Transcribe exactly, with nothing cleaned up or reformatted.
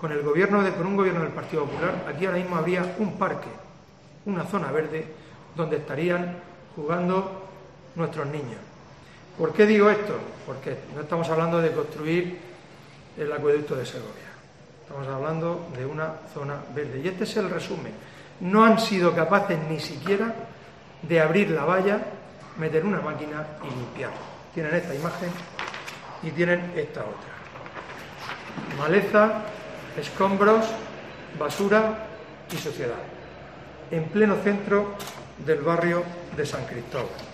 con el gobierno de, con un gobierno del Partido Popular, aquí ahora mismo habría un parque, una zona verde, donde estarían jugando nuestros niños. ¿Por qué digo esto? Porque no estamos hablando de construir el acueducto de Segovia. Estamos hablando de una zona verde. Y este es el resumen. No han sido capaces ni siquiera de abrir la valla, meter una máquina y limpiarlo. Tienen esta imagen y tienen esta otra. Maleza, escombros, basura y suciedad. En pleno centro del barrio de San Cristóbal.